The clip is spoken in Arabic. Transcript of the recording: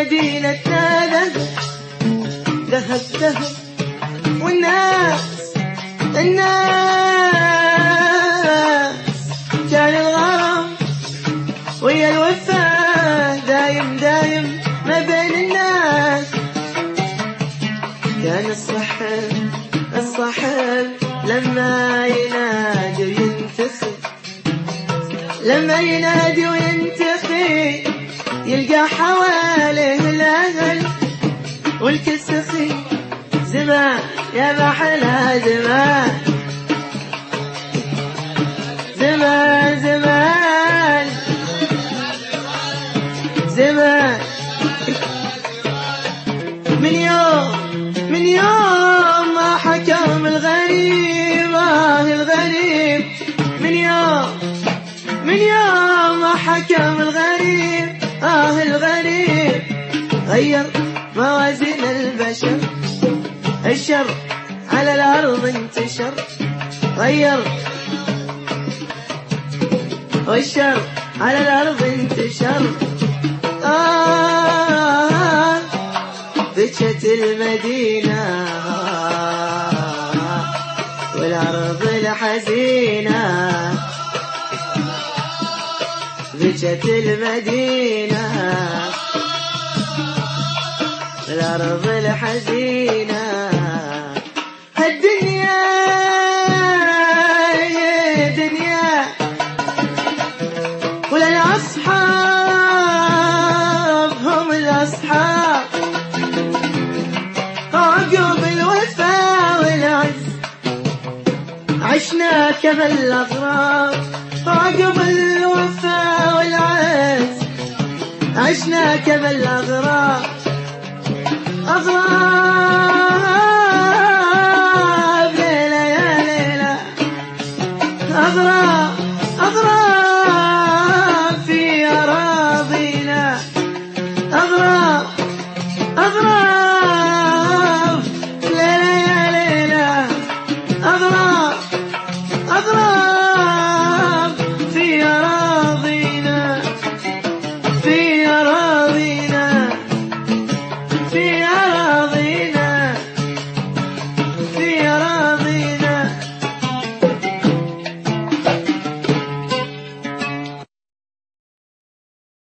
مدينتنا ذهب ذهب، والناس كان الغرام ويا الوفا دايم دايم ما بين الناس. كان الصحب لما ينادي وينتخي، لما ينادي وينتخي يلقى حواليه الأهل والكل سخي. زمان يا محلى زمان، زمان زمان زمان. من يوم ما حكم الغريب الغريب، من يوم ما حكم الغريب الغريب، غير موازين البشر، الشر على الأرض انتشر، غير والشر على الأرض انتشر. بكت المدينة والأرض الحزينة، بكت المدينة والأرض الحزينة. الدنيا يا دنيا ولا الأصحاب هم الأصحاب، عقب الوفا والعز عشنا كما الأغراب، عقب الوفا والعز عشنا كما الأغراب، أغراب